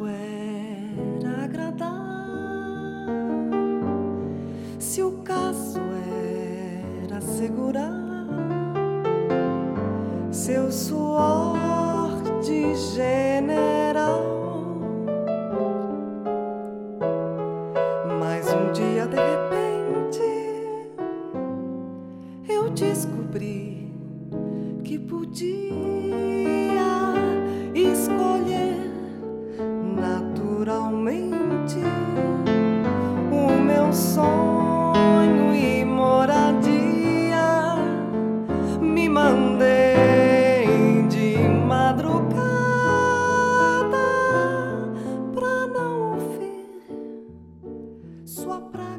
era agradar, se o caso era segurar seu suor de general. Mas um dia, de repente, eu descobri que podia escolher naturalmente o meu sonho e moradia. Me mandei de madrugada pra não ouvir sua praia.